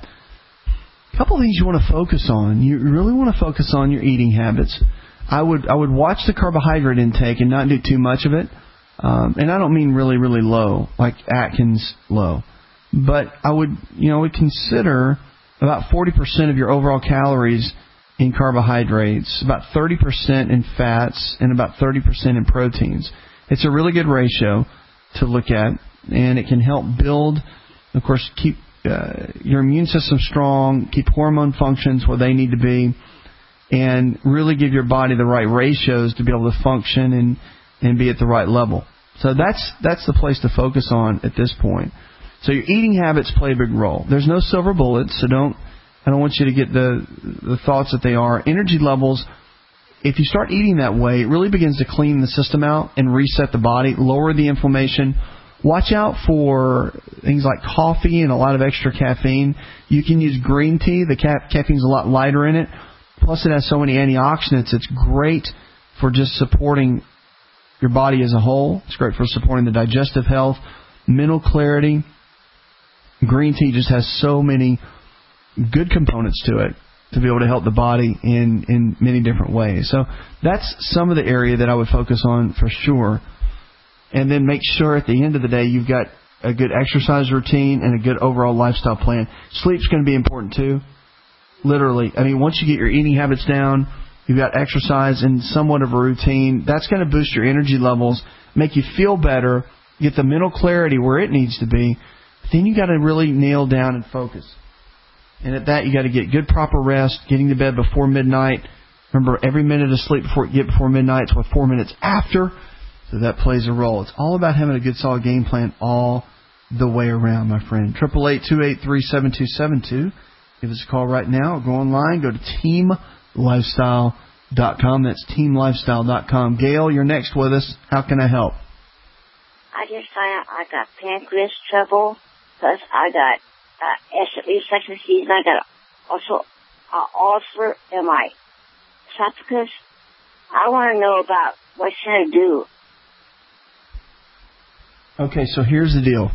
a couple of things you want to focus on. You really want to focus on your eating habits. I would I would watch the carbohydrate intake and not do too much of it. Um, and I don't mean really, really low, like Atkins low. But I would, you know, would consider about forty percent of your overall calories in carbohydrates, about thirty percent in fats, and about thirty percent in proteins. It's a really good ratio to look at, and it can help build, of course, keep uh, your immune system strong, keep hormone functions where they need to be, and really give your body the right ratios to be able to function and, and be at the right level. So that's that's the place to focus on at this point. So your eating habits play a big role. There's no silver bullets, so don't I don't want you to get the the thoughts that they are. Energy levels, if you start eating that way, it really begins to clean the system out and reset the body, lower the inflammation. Watch out for things like coffee and a lot of extra caffeine. You can use green tea. The ca- caffeine's a lot lighter in it. Plus it has so many antioxidants. It's great for just supporting your body as a whole. It's great for supporting the digestive health, mental clarity. Green tea just has so many good components to it to be able to help the body in, in many different ways. So that's some of the area that I would focus on for sure. And then make sure at the end of the day you've got a good exercise routine and a good overall lifestyle plan. Sleep's going to be important too. Literally. I mean, once you get your eating habits down, you've got exercise and somewhat of a routine, that's going to boost your energy levels, make you feel better, get the mental clarity where it needs to be. But then you got to really nail down and focus. And at that, you got to get good, proper rest, getting to bed before midnight. Remember, every minute of sleep before you get before midnight is worth four minutes after. So that plays a role. It's all about having a good, solid game plan all the way around, my friend. eight eight eight, two eight three, seven two seven two. Give us a call right now. Go online. Go to team lifestyle dot com. That's team lifestyle dot com. Gail, you're next with us. How can I help? I just found out I got pancreas trouble because I got uh, acid reflux disease, and I got also an ulcer in my esophagus. I want to know about what should I do. Okay, so here's the deal.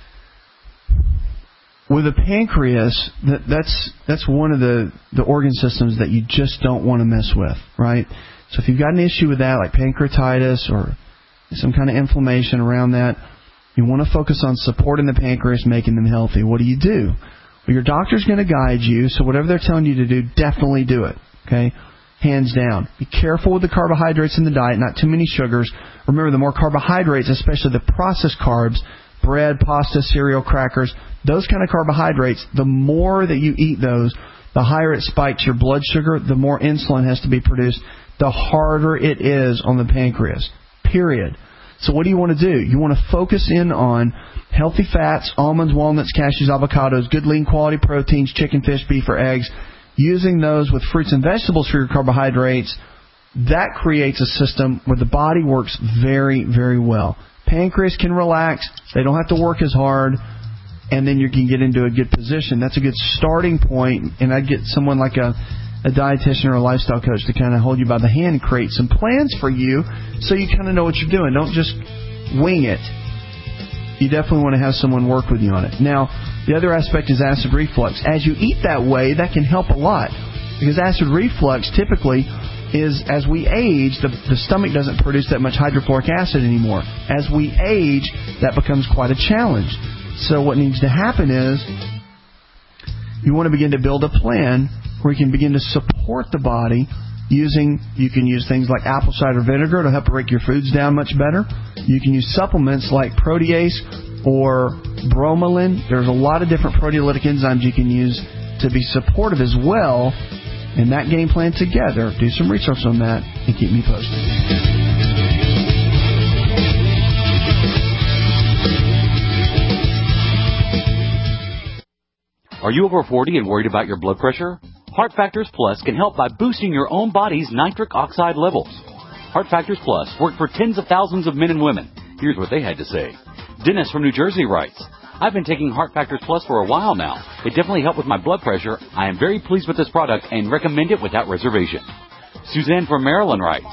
With a pancreas, that, that's that's one of the, the organ systems that you just don't want to mess with, right? So if you've got an issue with that, like pancreatitis or some kind of inflammation around that, you want to focus on supporting the pancreas, making them healthy. What do you do? Well, your doctor's going to guide you, so whatever they're telling you to do, definitely do it, okay? Hands down. Be careful with the carbohydrates in the diet, not too many sugars. Remember, the more carbohydrates, especially the processed carbs, bread, pasta, cereal, crackers, those kind of carbohydrates, the more that you eat those, the higher it spikes your blood sugar, the more insulin has to be produced, the harder it is on the pancreas, period. So what do you want to do? You want to focus in on healthy fats, almonds, walnuts, cashews, avocados, good lean quality proteins, chicken, fish, beef, or eggs, using those with fruits and vegetables for your carbohydrates. That creates a system where the body works very, very well. Pancreas can relax. They don't have to work as hard. And then you can get into a good position. That's a good starting point. And I'd get someone like a, a dietitian or a lifestyle coach to kind of hold you by the hand and create some plans for you so you kind of know what you're doing. Don't just wing it. You definitely want to have someone work with you on it. Now, the other aspect is acid reflux. As you eat that way, that can help a lot. Because acid reflux typically is, as we age, the, the stomach doesn't produce that much hydrochloric acid anymore. As we age, that becomes quite a challenge. So what needs to happen is you want to begin to build a plan where you can begin to support the body using, you can use things like apple cider vinegar to help break your foods down much better. You can use supplements like protease or bromelain. There's a lot of different proteolytic enzymes you can use to be supportive as well. And that game plan together, do some research on that and keep me posted. Are you over forty and worried about your blood pressure? Heart Factors Plus can help by boosting your own body's nitric oxide levels. Heart Factors Plus worked for tens of thousands of men and women. Here's what they had to say. Dennis from New Jersey writes, I've been taking Heart Factors Plus for a while now. It definitely helped with my blood pressure. I am very pleased with this product and recommend it without reservation. Suzanne from Maryland writes,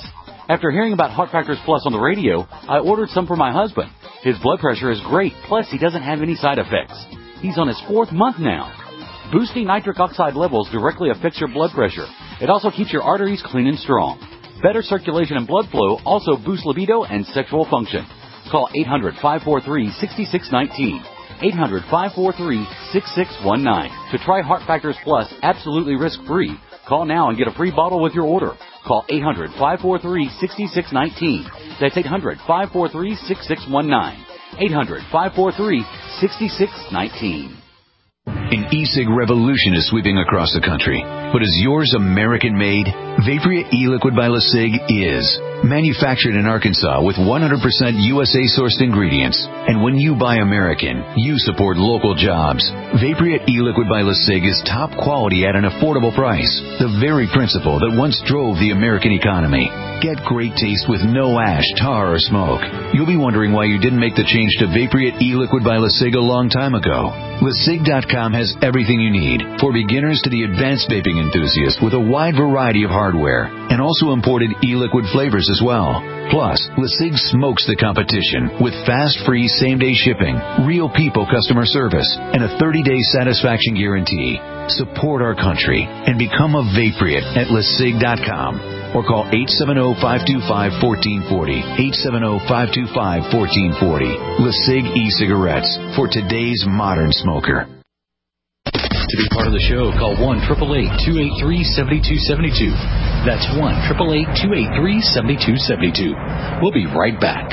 After hearing about Heart Factors Plus on the radio, I ordered some for my husband. His blood pressure is great, plus he doesn't have any side effects. He's on his fourth month now. Boosting nitric oxide levels directly affects your blood pressure. It also keeps your arteries clean and strong. Better circulation and blood flow also boosts libido and sexual function. Call eight hundred, five four three, six six one nine. eight hundred, five four three, six six one nine. To try Heart Factors Plus absolutely risk-free, call now and get a free bottle with your order. Call eight hundred, five four three, six six one nine. That's eight hundred, five four three, six six one nine. eight hundred, five four three, six six one nine. An e-cig revolution is sweeping across the country. But is yours American-made? Vaporia e-liquid by LeSig is. Manufactured in Arkansas with one hundred percent U S A-sourced ingredients. And when you buy American, you support local jobs. Vaporia e-liquid by LeSig is top quality at an affordable price. The very principle that once drove the American economy. Get great taste with no ash, tar, or smoke. You'll be wondering why you didn't make the change to Vaporia e-liquid by LeSig a long time ago. LeSig dot com has everything you need, for beginners to the advanced vaping enthusiast, with a wide variety of hardware, and also imported e-liquid flavors as well. Plus, LeSig smokes the competition with fast, free, same-day shipping, real people customer service, and a thirty-day satisfaction guarantee. Support our country and become a Vaporeate at LeSig dot com. Or call eight seven zero, five two five, one four four zero, eight seven zero, five two five, one four four zero. LeSig e-cigarettes for today's modern smoker. To be part of the show, call one eight eight eight, two eight three, seven two seven two. That's one eight eight eight, two eight three, seven two seven two. We'll be right back.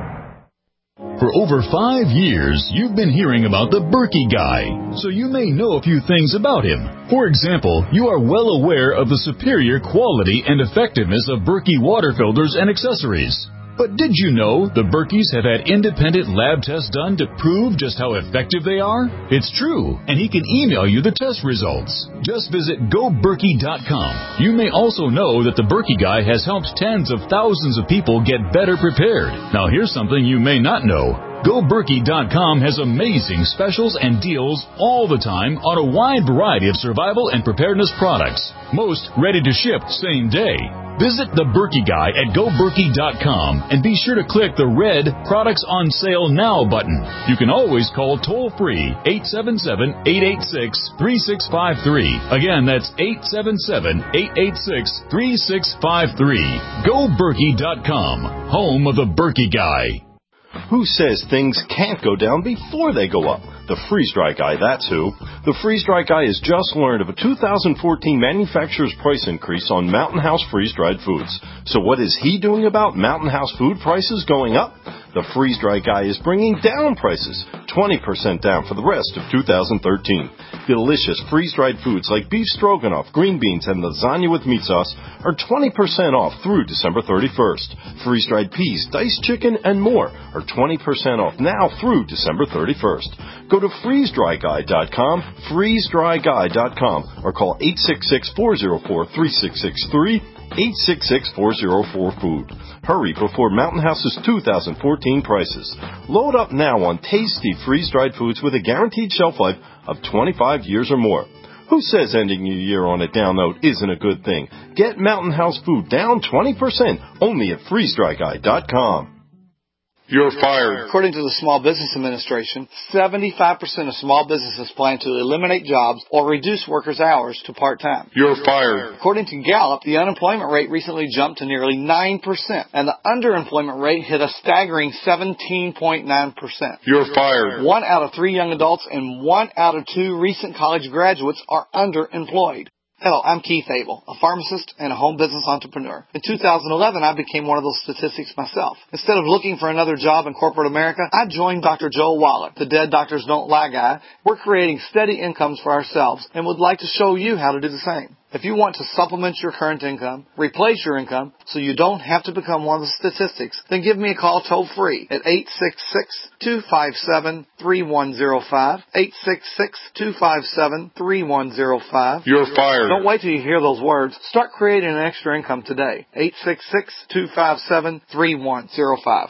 For over five years, you've been hearing about the Berkey Guy, so you may know a few things about him. For example, you are well aware of the superior quality and effectiveness of Berkey water filters and accessories. But did you know the Berkeys have had independent lab tests done to prove just how effective they are? It's true, and he can email you the test results. Just visit go berkey dot com. You may also know that the Berkey Guy has helped tens of thousands of people get better prepared. Now here's something you may not know. go berkey dot com has amazing specials and deals all the time on a wide variety of survival and preparedness products. Most ready to ship same day. Visit the Berkey Guy at go berkey dot com and be sure to click the red Products on Sale Now button. You can always call toll-free eight seven seven, eight eight six, three six five three. Again, that's eight seven seven, eight eight six, three six five three. go berkey dot com, home of the Berkey Guy. Who says things can't go down before they go up? The freeze-dry guy, that's who. The freeze-dry guy has just learned of a two thousand fourteen manufacturer's price increase on Mountain House freeze-dried foods. So what is he doing about Mountain House food prices going up? The freeze-dry guy is bringing down prices, twenty percent down for the rest of two thousand thirteen. Delicious freeze-dried foods like beef stroganoff, green beans, and lasagna with meat sauce are twenty percent off through December thirty-first. Freeze-dried peas, diced chicken, and more are twenty percent off now through December thirty-first. Go to freeze dry guy dot com, freeze dry guy dot com, or call eight six six, four zero four, three six six three, eight six six, four zero four, food. Hurry before Mountain House's two thousand fourteen prices. Load up now on tasty freeze-dried foods with a guaranteed shelf life of twenty-five years or more. Who says ending your year on a down note isn't a good thing? Get Mountain House food down twenty percent only at freeze dry guy dot com. You're fired. According to the Small Business Administration, seventy-five percent of small businesses plan to eliminate jobs or reduce workers' hours to part-time. You're fired. According to Gallup, the unemployment rate recently jumped to nearly nine percent, and the underemployment rate hit a staggering seventeen point nine percent. You're fired. One out of three young adults and one out of two recent college graduates are underemployed. Hello, I'm Keith Abel, a pharmacist and a home business entrepreneur. In two thousand eleven, I became one of those statistics myself. Instead of looking for another job in corporate America, I joined Doctor Joel Wallach, the Dead Doctors Don't Lie guy. We're creating steady incomes for ourselves and would like to show you how to do the same. If you want to supplement your current income, replace your income, so you don't have to become one of the statistics, then give me a call toll-free at eight six six, two five seven, three one zero five, eight six six, two five seven, three one zero five. You're fired. Don't wait till you hear those words. Start creating an extra income today. eight six six, two five seven, three one zero five.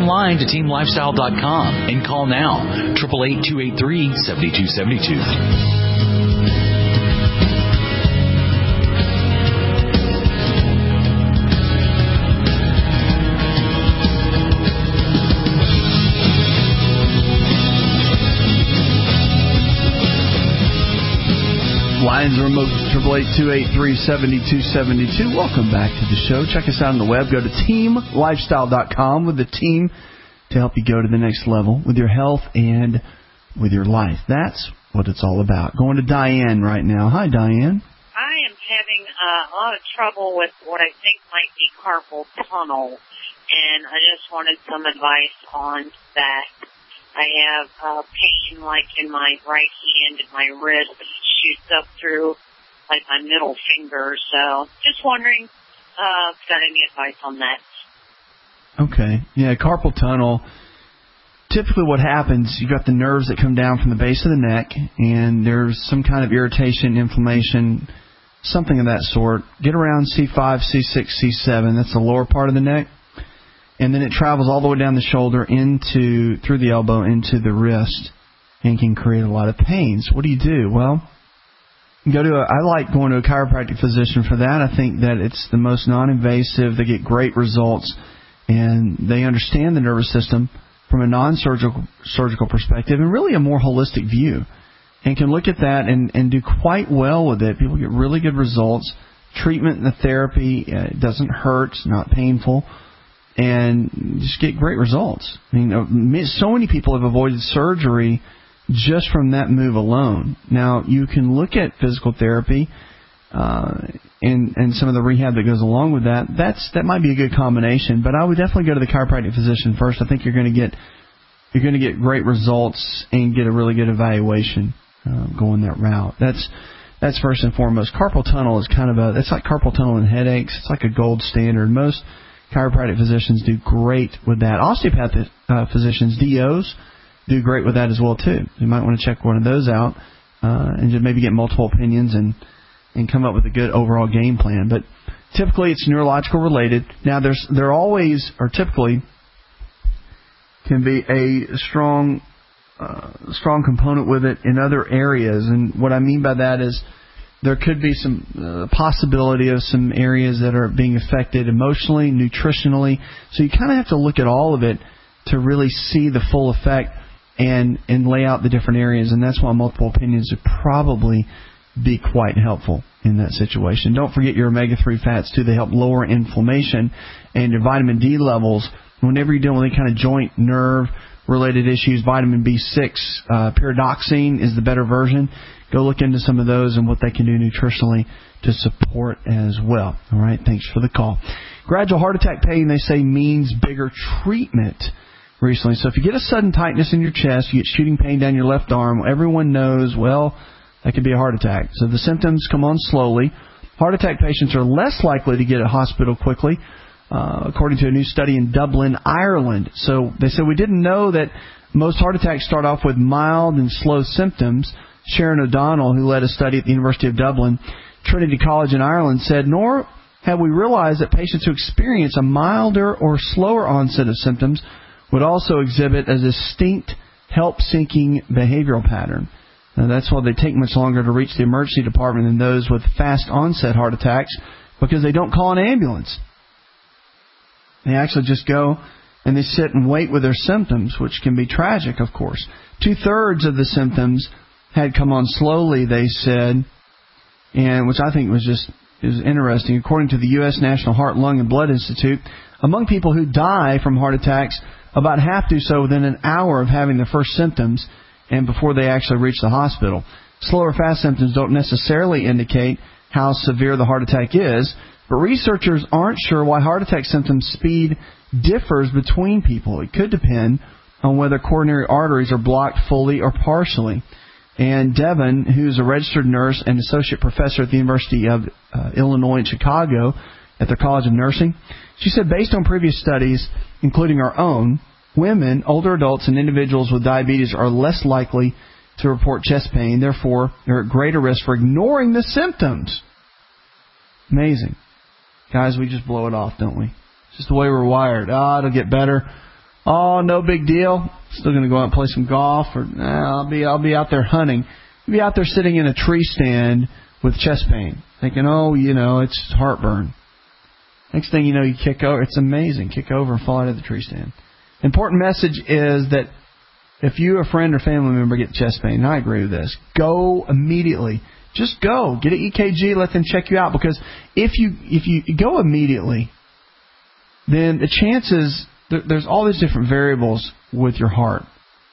online to team lifestyle dot com and call now, eight eight eight, two eight three, seven two seven two. Lines are remote, eight eight eight, two eight three, seven two seven two. Welcome back to the show. Check us out on the web. Go to team lifestyle dot com with the team to help you go to the next level with your health and with your life. That's what it's all about. Going to Diane right now. Hi, Diane. I am having uh, a lot of trouble with what I think might be carpal tunnel, and I just wanted some advice on that. I have uh, pain like in my right hand and my wrist. It shoots up through like my middle finger. So just wondering uh, if you got any advice on that. Okay. Yeah, carpal tunnel. Typically what happens, you've got the nerves that come down from the base of the neck, and there's some kind of irritation, inflammation, something of that sort. Get around C five, C six, C seven. That's the lower part of the neck. And then it travels all the way down the shoulder into, through the elbow into the wrist and can create a lot of pain. So what do you do? Well, go to a, I like going to a chiropractic physician for that. I think that it's the most non-invasive. They get great results, and they understand the nervous system from a non-surgical surgical perspective and really a more holistic view, and can look at that and, and do quite well with it. People get really good results. Treatment and the therapy uh, it doesn't hurt, it's not painful, and just get great results. I mean, so many people have avoided surgery just from that move alone. Now, you can look at physical therapy uh, and and some of the rehab that goes along with that. That's that might be a good combination, but I would definitely go to the chiropractic physician first. I think you're going to get you're going to get great results and get a really good evaluation uh, going that route. That's that's first and foremost. Carpal tunnel is kind of a it's like carpal tunnel and headaches. It's like a gold standard. Most chiropractic physicians do great with that. Osteopathic uh, physicians, D Os, do great with that as well too. You might want to check one of those out uh, and just maybe get multiple opinions and and come up with a good overall game plan. But typically it's neurological related. Now there's there always or typically can be a strong uh, strong component with it in other areas. And what I mean by that is there could be some uh, possibility of some areas that are being affected emotionally, nutritionally. So you kind of have to look at all of it to really see the full effect and and lay out the different areas. And that's why multiple opinions would probably be quite helpful in that situation. Don't forget your omega three fats, too. They help lower inflammation, and your vitamin D levels. Whenever you're dealing with any kind of joint, nerve-related issues, vitamin B six, uh, pyridoxine is the better version. Go look into some of those and what they can do nutritionally to support as well. All right, thanks for the call. Gradual heart attack pain, they say, means bigger treatment recently. So if you get a sudden tightness in your chest, you get shooting pain down your left arm, everyone knows, well, that could be a heart attack. So the symptoms come on slowly. Heart attack patients are less likely to get to hospital quickly, uh, according to a new study in Dublin, Ireland. So they said we didn't know that most heart attacks start off with mild and slow symptoms. Sharon O'Donnell, who led a study at the University of Dublin, Trinity College in Ireland, said, nor have we realized that patients who experience a milder or slower onset of symptoms would also exhibit a distinct help-seeking behavioral pattern. Now, that's why they take much longer to reach the emergency department than those with fast onset heart attacks, because they don't call an ambulance. They actually just go and they sit and wait with their symptoms, which can be tragic, of course. Two-thirds of the symptoms had come on slowly, they said, and which I think was just is interesting. According to the U S National Heart, Lung, and Blood Institute, among people who die from heart attacks, about half do so within an hour of having the first symptoms and before they actually reach the hospital. Slow or fast symptoms don't necessarily indicate how severe the heart attack is, but researchers aren't sure why heart attack symptom speed differs between people. It could depend on whether coronary arteries are blocked fully or partially. And Devon, who's a registered nurse and associate professor at the University of uh, Illinois in Chicago at their College of Nursing, she said based on previous studies, including our own, women, older adults, and individuals with diabetes are less likely to report chest pain. Therefore, they're at greater risk for ignoring the symptoms. Amazing. Guys, we just blow it off, don't we? It's just the way we're wired. Ah, it'll get better. Oh, no big deal. Still going to go out and play some golf, or nah, I'll be I'll be out there hunting. You'll be out there sitting in a tree stand with chest pain, thinking, oh, you know, it's heartburn. Next thing you know, you kick over. It's amazing. Kick over and fall out of the tree stand. Important message is that if you, a friend or family member, get chest pain, and I agree with this, go immediately. Just go. Get an E K G. Let them check you out. Because if you if you go immediately, then the chances, there, there's all these different variables with your heart.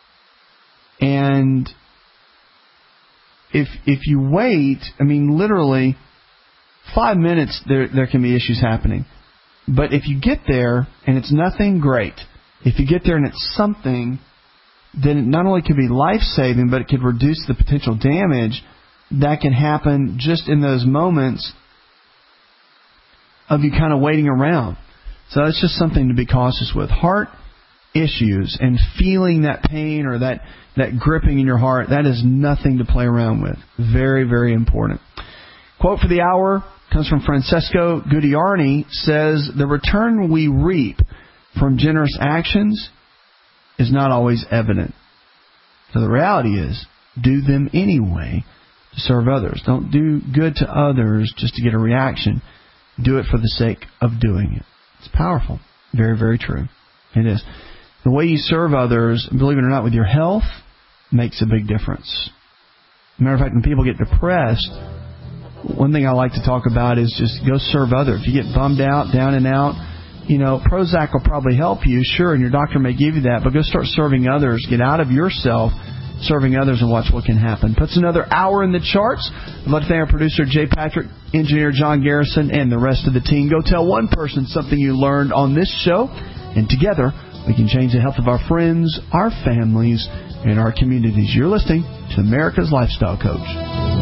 And if if you wait, I mean, literally, five minutes, there there can be issues happening. But if you get there and it's nothing, great. If you get there and it's something, then it not only could be life-saving, but it could reduce the potential damage that can happen just in those moments of you kind of waiting around. So it's just something to be cautious with. Heart issues and feeling that pain or that, that gripping in your heart, that is nothing to play around with. Very, very important. Quote for the hour comes from Francesco Gugliardi, says, the return we reap from generous actions is not always evident. So the reality is, do them anyway to serve others. Don't do good to others just to get a reaction. Do it for the sake of doing it. It's powerful. Very, very true. It is. The way you serve others, believe it or not, with your health, makes a big difference. Matter of fact, when people get depressed, one thing I like to talk about is just go serve others. If you get bummed out, down and out, you know, Prozac will probably help you, sure, and your doctor may give you that, but go start serving others. Get out of yourself, serving others, and watch what can happen. Puts another hour in the charts. I'd like to thank our producer, Jay Patrick, engineer John Garrison, and the rest of the team. Go tell one person something you learned on this show, and together we can change the health of our friends, our families, and our communities. You're listening to America's Lifestyle Coach.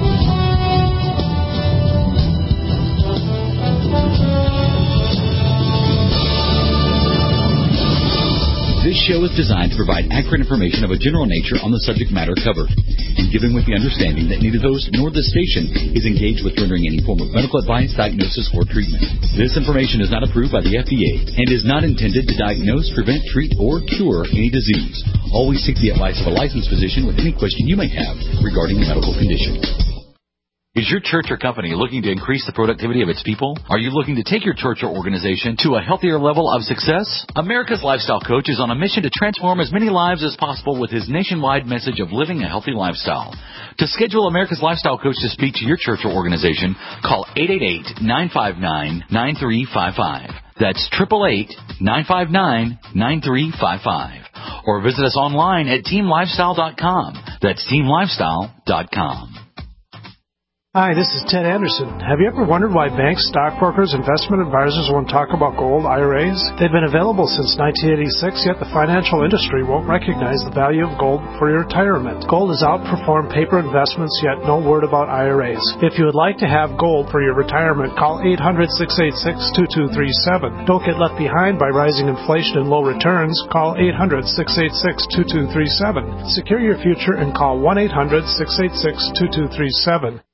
This show is designed to provide accurate information of a general nature on the subject matter covered, and given with the understanding that neither the host nor the station is engaged with rendering any form of medical advice, diagnosis, or treatment. This information is not approved by the F D A and is not intended to diagnose, prevent, treat, or cure any disease. Always seek the advice of a licensed physician with any question you may have regarding a medical condition. Is your church or company looking to increase the productivity of its people? Are you looking to take your church or organization to a healthier level of success? America's Lifestyle Coach is on a mission to transform as many lives as possible with his nationwide message of living a healthy lifestyle. To schedule America's Lifestyle Coach to speak to your church or organization, call eight eight eight, nine five nine, nine three five five. That's eight eight eight, nine five nine, nine three five five. Or visit us online at team lifestyle dot com. That's team lifestyle dot com. Hi, this is Ted Anderson. Have you ever wondered why banks, stockbrokers, investment advisors won't talk about gold I R As? They've been available since nineteen eighty-six, yet the financial industry won't recognize the value of gold for your retirement. Gold has outperformed paper investments, yet no word about I R As. If you would like to have gold for your retirement, call eight hundred, six eight six, two two three seven. Don't get left behind by rising inflation and low returns. Call eight hundred, six eight six, two two three seven. Secure your future and call one eight hundred, six eight six, two two three seven.